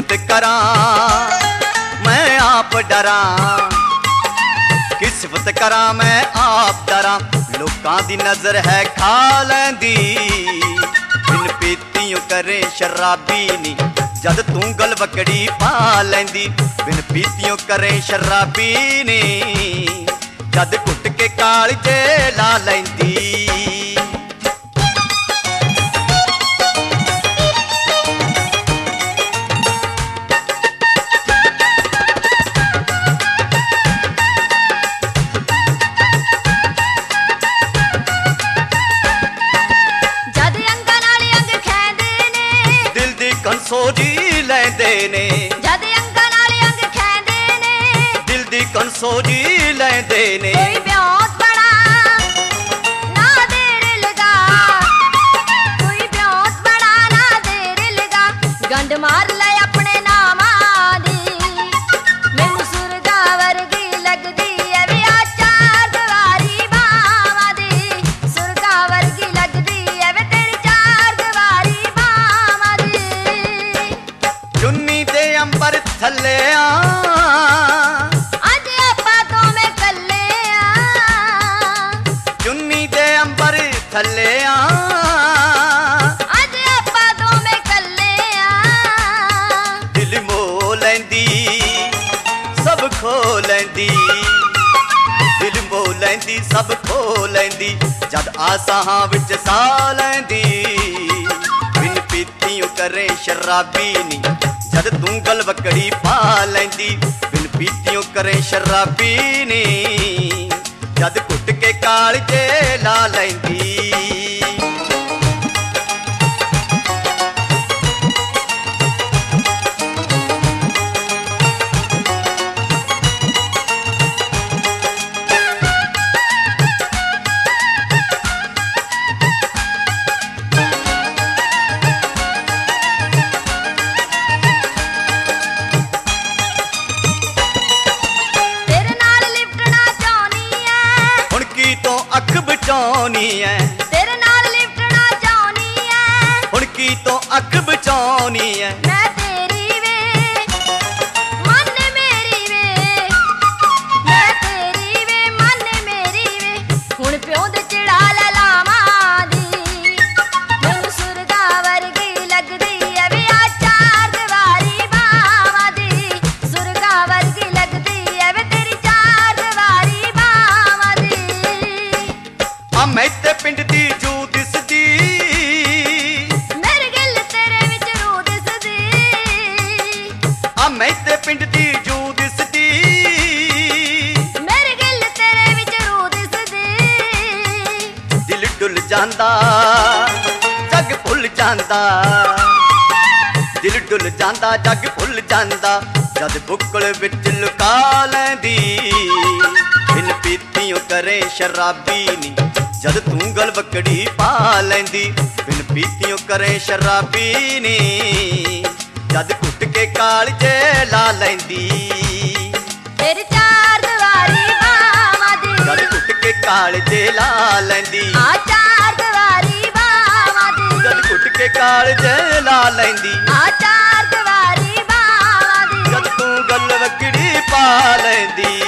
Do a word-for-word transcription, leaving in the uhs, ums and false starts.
सिफत करा मैं आप डरा, कि सिफत करा मैं आप डरा। लोकां दी नजर है खा लैंदी, बिन पीतियों करे शराबी नी, जद तू गलवकड़ी पा लैंदी। बिन पीतियों करे शराबी नी, जद घुट के कालजे ला लैंदी। कंसोजी लैंदे ने, जद अंगां नाल अंग खैंदे ने, दिल दी कंसोजी लैंदे ने। कोई ब्याह बड़ा ना देर लगा, कोई ब्याह बड़ा ना देर लगा। गंढ मार ले अपने नामा दी, मैनू सुरगा वर्गी लगदी है वे आ चार दवारी बावां दी। सुरगा वर्गी लगदी है वे तेरी चार दवारी बावां दी। चुन्नी दे अंबर थल्ले आ, अज आपां दोवें कल्ले आ। चुन्नी दे अंबर थल्ले आ, अज आपां दोवें कल्ले आ। दिल मोह लैंदी सब खो लैंदी, दिल मोह लैंदी सब खो लैंदी। जद आसां विच सा लैंदी, बिन पीतियों करे शराबी नी, जद तू गलवकड़ी पा लैंदी। बिन पीतियों करे शराबी नी, जद घुट के कालजे ला लैंदी। अख बचानी है, तेरे नाल लिपटना चाहनी है, हुण की तो अख बचानी है। मैं तेरी वे मन मेरी वे, मैं तेरी वे मन मेरी वे। हुण प्यो दे चिड़ा लै लावां दी, मैनू सुरगा वर्गी लगदी है वे आ चार दवारी बावां दी। सुरगा वर्गी लगदी है वे तेरी चार दवारी बावां दी। मैं ते पिंड दी जू दिसदी, मेरे गिल तेरे विच रूह दिसदी। आ मैं ते पिंड दी जू दिसदी, मेरे गिल तेरे विच रूह दिसदी। दिल डुल जांदा जग भुल जांदा, दिल डुल जांदा जग भुल जांदा। जद बुक्कल विच लुका लैंदी, बिन पीतियों करे शराबी नी, जद तू गलवकड़ी पा लैंदी। बिन पीतियों करे शराबी नी, जद घुट के कालजे ला लैंदी। तेरी चार दवारी बावां दी, जद घुट के कालजे ला लैंदी। आ चार दवारी बावां दी, जद घुट के कालजे ला लैंदी। आ चार दवारी बावां दी। जद तू गलवकड़ी पा लैंदी।